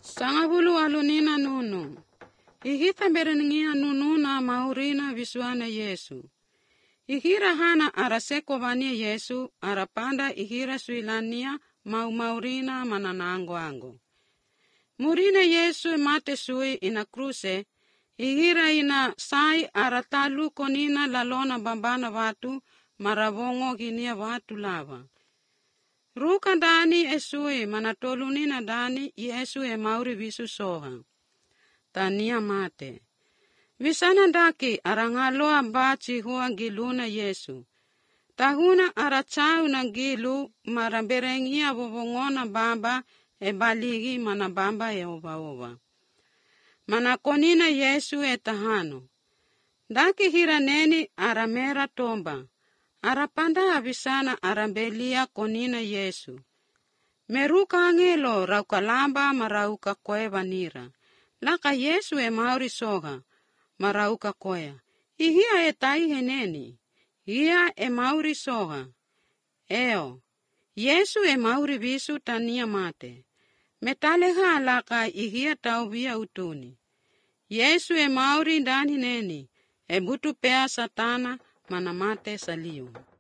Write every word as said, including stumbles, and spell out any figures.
Sangavulu alunina nunu. Ihita bereningia nunu na maurina visuana Yesu. Ihira hana araseko vania Yesu, arapanda ihira suilania mau maurina mananango ango. Murina Yesu mate sui ina kruse, ihira ina sai aratalu konina lalona bambana watu, maravongo ginia watu lava. Ruka dani esui manatolunina dani Yesu e mauri visu soha. Tania mate. Visana daki arangaloa bachi hua giluna Yesu. Tahuna arachau na gilu maramberengia vovongona bamba e baligi mana bamba e ova ova. Manakonina Yesu e tahano. Daki hiraneni aramera tomba. Arapanda avisana arambelia konina Yesu. Meruka angelo raukalamba marauka koe vanira. Laka Yesu e mauri soga marauka koea. Ihia e tai heneni. Ia e mauri soga. Eo. Yesu e mauri visu tania mate. Metaleha laka ihia tauvia utuni. Yesu e mauri dani neni. E butu pea satana manamate saliu.